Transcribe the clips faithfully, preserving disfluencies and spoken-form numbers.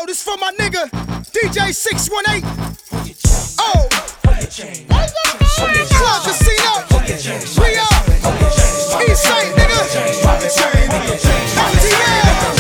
Yo, this for my nigga, D J six one eight. Oh, Club Casino, we up, East Side, nigga, M T L.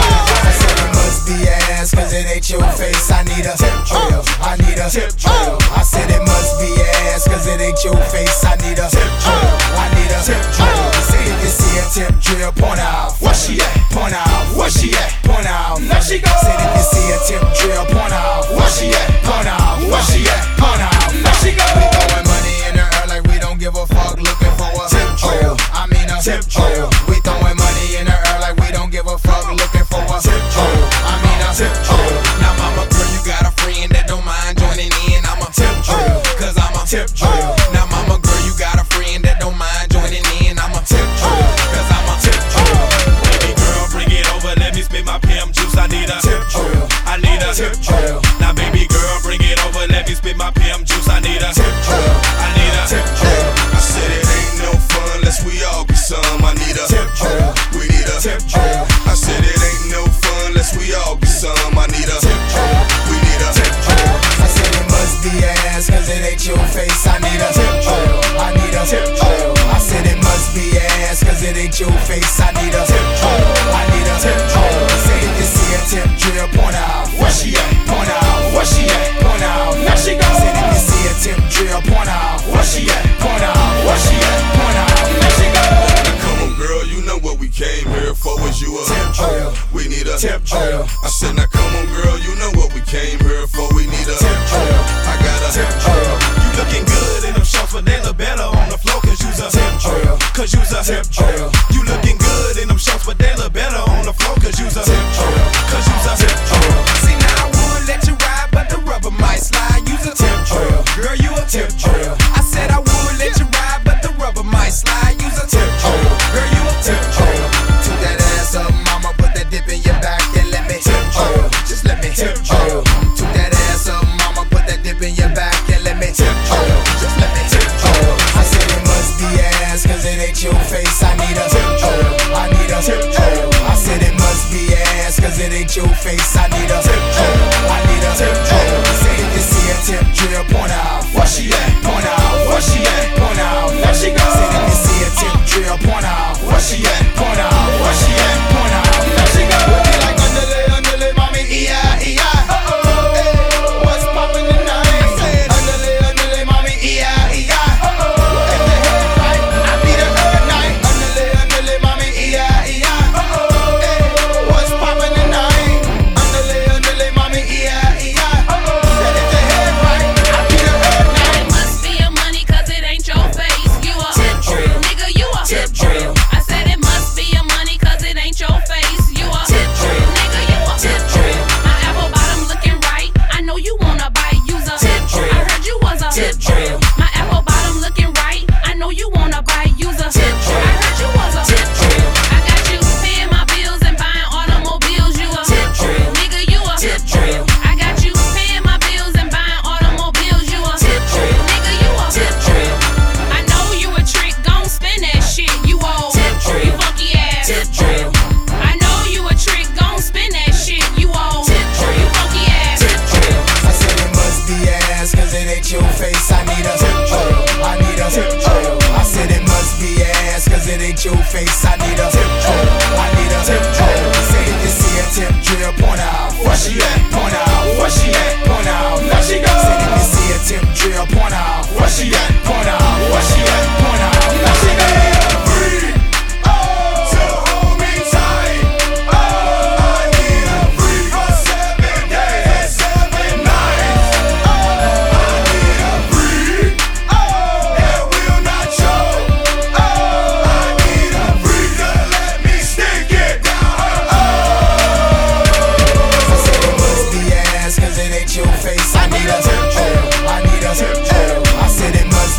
I said it must be ass, cause it ain't your face. I need a tip drill, I need a tip drill. I said it must be ass, cause it ain't your face. I need a tip drill, I need a tip drill. Say if you see a tip drill, point out, where she at? Point out, where she at? Point out, there she go. Said if you see a tip drill, point out, where she at? Point out, where she at? Point out, there she go. We throwing money in the air like we don't give a fuck, looking for a tip drill. I mean a tip drill. We throwing money in the air like we don't give a fuck, looking for a tip drill. I mean a tip drill. Now mama girl, you got a friend that don't mind joining in. I'm a tip drill, cause I'm a tip drill. Now mama girl, you got a friend that don't mind joining in. I'm a tip drill, cause I'm a tip drill. Baby girl, bring it over, let me spit my Pam juice. I need a tip drill, I need a tip drill. Now baby girl, bring it over, let me spit my Pam juice. I need a tip drill, I need a tip drill. I said it ain't no fun unless we all be some. I need a tip drill, we need a tip drill. I said it ain't no fun unless we all be some. I need a tip drill, we need a tip drill. I said it must be ass, cause it ain't your face. I need a tip drill, I need a tip drill. I said it must be ass, cause it ain't your face. I need a tip drill, I need a tip drill. Say if you see a tip drill, point out, where she at? Point out, where she at? Point out, there she go. Said if you see a tip drill, point out, where she at? Point out, where she at? Point out, there she go. Now come on girl, you know what we came here for. Was you a tip drill? We need a tip drill. I said now come on girl, you know what we came here for. We need a tip drill. I got a tip drill. You looking good in them shorts, but they look better on the floor. Cause you's a tip drill, cause you's a tip drill. You looking good in them shorts, but they look better on the floor. Cause you's a tip drill, cause you's a tip drill. See now I would let you ride, but the rubber might slide. You's a tip drill, girl, you a tip drill. I said I would let you ride, but the rubber might slide. You's a tip drill, girl, you a tip drill. Toot that ass up, mama, put that dip in your back and let me tip drill. Just let me tip drill. Toot that ass up, mama, put that dip in your back and let me tip drill. Just let me tip drill. I said it must be ass, cause it ain't your face. I need a tip drill, I need a tip drill. I said it must be ass, cause it ain't your face. I need a tip drill, I need a tip drill. Say if you see a tip drill, point out, where she at? Point out, where she at? Point out, there she go. Say if you see a tip drill, point out, where she at? Point out, where she at? Point out, there she go. Be like underlay, underlay, mommy, E I, E I. Uh-oh, hey, what's poppin' tonight? Underlay, underlay, mommy, E I, E I. Uh-oh, if the head right, I be the third night. Underlay, underlay, mommy, E I, E I. Uh-oh, hey, what's poppin' tonight? Underlay, underlay, mommy, E I, E I. Uh-oh, said if the head right, I be the third night. It must be your money, cause it ain't your face. You a tip drill, nigga, you a tip drill. I said it must be your money, cause it ain't your face. You a tip drill, nigga, you a tip drill. My apple bottom looking right. I know you wanna bite. Use a tip drill. I heard you was a tip drill. My apple bottom looking right. I know you wanna bite. Use a tip drill. I heard you was a tip drill. I got you paying my bills and buying automobiles. You a tip drill, nigga, you a tip drill. I got you paying my bills and buying automobiles. You a tip drill, nigga, you a tip drill. I know you a trick, gon' spin that shit. You old, tip drill, you funky ass. tip drill. I know you a trick, gon' spin that shit. You old, tip drill, you funky ass. tip drill. I said it must be ass, cause it ain't your face. I need a tip drill, I need a tip drill. I said it must be ass, cause it ain't your face. I need a tip drill, I need a tip drill. Say if you see a tip drill, point out, where she at? Point out, where she at? Point out, there she go. Say if you see a tip drill, point out, where she at? Point out, where she at? Point out, there she go. Your face, I need a tip drill, I need a tip drill. I said it must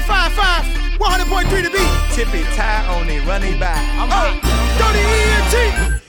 five five, one hundred point three to beat. Tippy tie on it, run it by. I'm Oh, Tony E N T.